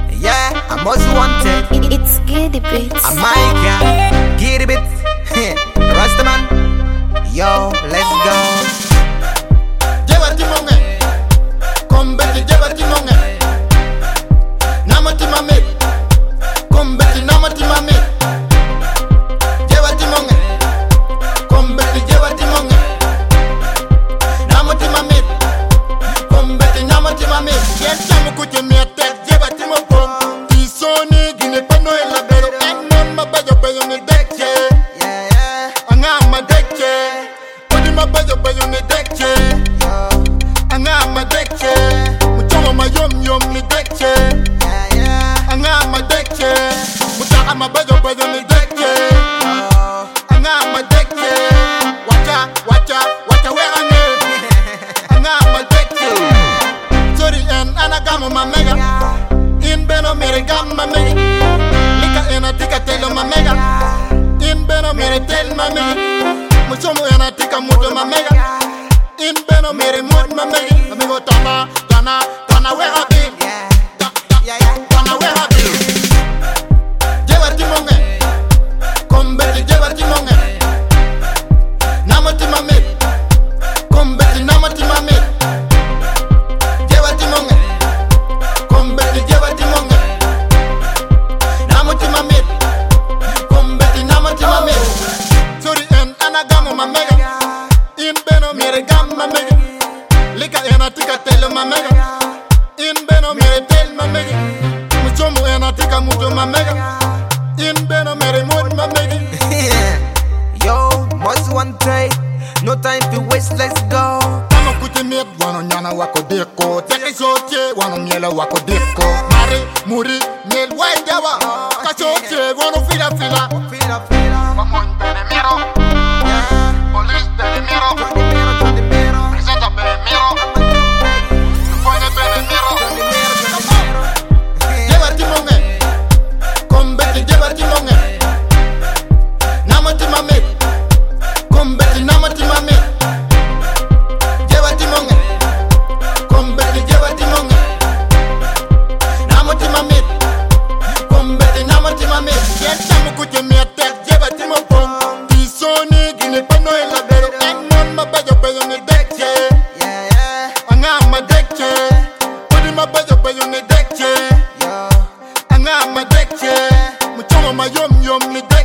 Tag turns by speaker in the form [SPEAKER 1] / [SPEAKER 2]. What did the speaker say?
[SPEAKER 1] Yeah, I'm most wanted.
[SPEAKER 2] It's Giddy Bits.
[SPEAKER 1] I'm my guy, Giddy Bits. Rastaman. Yo, let's go.
[SPEAKER 3] Jebati monge, kombeti jebati monge. Namati mame, kombeti namati mame. Jebati monge, kombeti jebati monge. Namati mame, kombeti namati mame. Yenta mukuje miete jebati mopom. Tisoni gine pano ela bero. Enon mabayo bayo ni dekje. Angama dekje. Odi mabayo bayo ni dekje. Angama dekje. Muchoma mayom yom ni dekje. Angama dekje. Mutaka mabayo bayo ni dekje. Angama dekje. Wacha werane. Angama dekje. Sorry en anagamo mamega. In beno mere gamma mega. Lika ena tika telo mamega. In beno mere tel mamega. Muchomo ena tika muto mamega. In beno mere mod mamega. Amigo tana wera bi. Tana wera bi. Jebati monge. Kombeti jebati monge. Namati mame. Kombeti namati mame. Jebati monge. Kombeti jebati monge. Namati mame. Kombeti namati mame. Sorry en anagamo mamega. In beno mere gamma mega. Lika ena tika telo mamega. In beno mere tel mamega. Muchomo ena tika muto mamega. In beno mere mod mamega.
[SPEAKER 1] Yo, most wanted. No time to waste, let's go.
[SPEAKER 3] Kama kuti miet wano nyana wako deko. Teke sotie wano miela wako deko. Mari, muri, miel waidewa. Kachotie wano fila. Vamos bene miro. Police bene miro. Presenta bene miro. Pone bene miro. Jebati monge. Kombeti jebati monge. Namati mame. Kombeti namati mame. Jebati monge. Kombeti jebati monge. Namati mame. Kombeti namati mame. Yenta mukuje miete jebati mopom. Tisoni gine pano ela bero. Enon mabayo bayo ni dekje. Angama dekje. Odi mabayo bayo ni dekje. Angama dekje. Muchomo mayom ni dekje.